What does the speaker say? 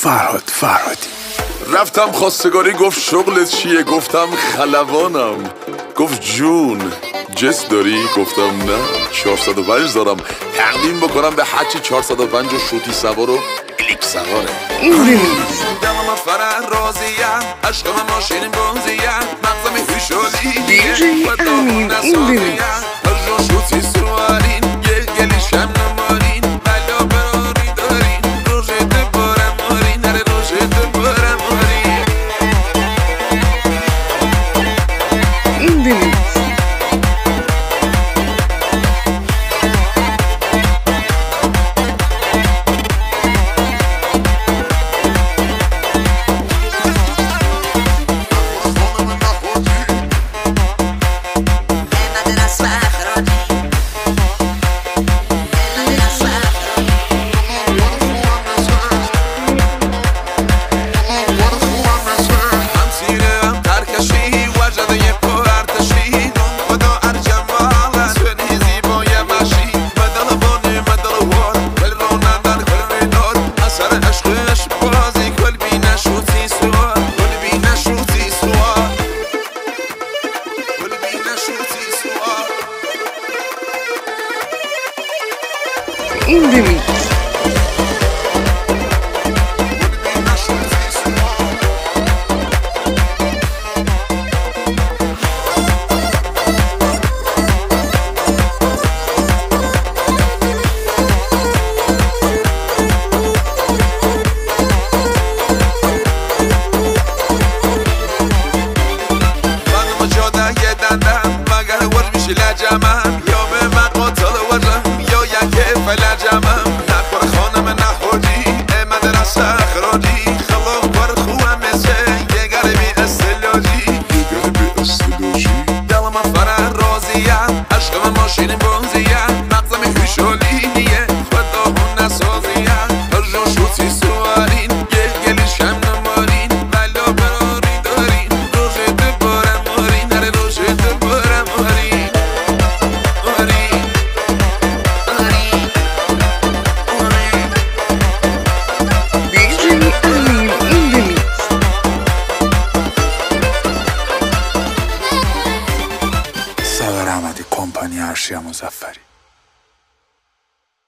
فرهادی رفتم خواستگاری، گفت شغلت چیه؟ گفتم خلبانم. گفت جون جس داری؟ گفتم نه 405 دارم، تقدیم بکنم به حج 405 و شوتی سوار و کلیک سواره. دلم فرح راضیم، عشقم ماشین بازیم، مغزم هیشالیه و دامون نسازیم، هر جا شوتی سوارین یه گلیشم نماری